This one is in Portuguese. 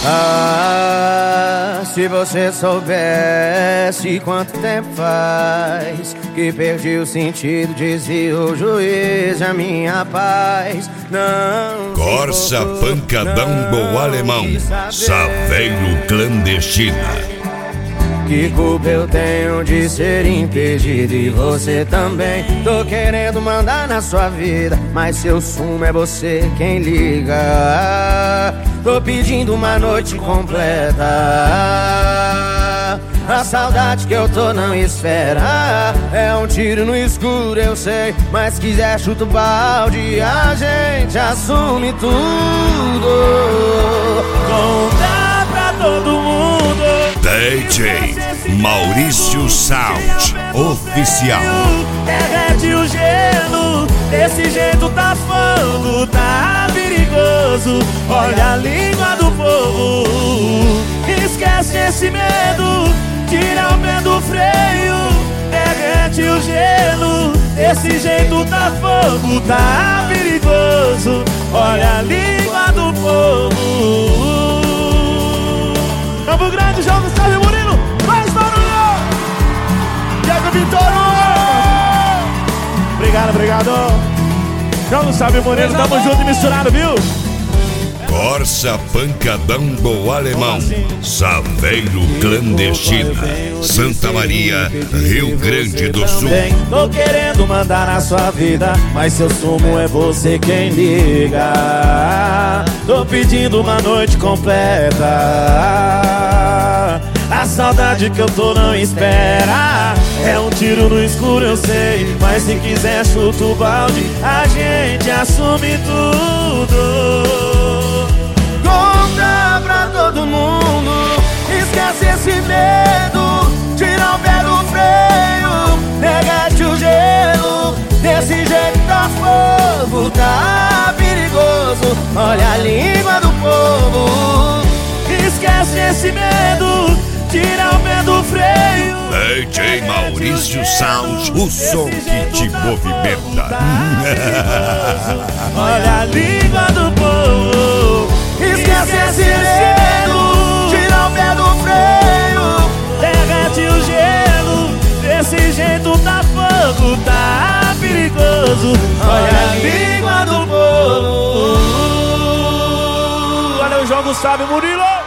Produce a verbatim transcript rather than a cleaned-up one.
Ah, se você soubesse quanto tempo faz que perdi o sentido, desvio o juiz, a minha paz. Não. Corsa Pancadão do Alemão, Saveiro Clandestina. Que culpa eu tenho de ser impedido e você também? Tô querendo mandar na sua vida, mas seu sumo é você quem liga. Tô pedindo uma noite completa. A saudade que eu tô não espera. É um tiro no escuro, eu sei, mas quiser chuta o balde, a gente assume tudo. Conta pra todo mundo. D J Maurício Sound Oficial. Derrete o gelo, desse jeito tá fogo, tá perigoso. Olha a língua do povo, esquece esse medo, tira o pé do freio. Derrete o gelo, desse jeito tá fogo, tá perigoso. Olha a língua do povo. Campo Grande, João Gustavo Murilo, mais barulho! Diego Vitório! Obrigado, obrigado! João Gustavo Murilo, tamo junto e misturado, viu? Corsa Pancadão do Alemão, Saveiro Clandestina, Santa Maria, Rio Grande do Sul. Tô querendo mandar na sua vida, mas seu sumo é você quem liga. Tô pedindo uma noite completa. A saudade que eu tô não espera. É um tiro no escuro, eu sei, mas se quiser chuta o balde, a gente assume tudo. Conta pra todo mundo, esquece esse medo, tira o pé do freio, derrete o gelo, desse jeito tá fogo, tá perigoso. Olha a língua do povo, esquece esse medo, tira o pé do freio. D J Maurício Sound, o som que te movimenta. Olha a língua do povo, esquece esse medo, tira o pé do freio, derrete o gelo, desse jeito tá fogo, tá perigoso. Olha a língua do povo. Olha o João Gustavo Murilo.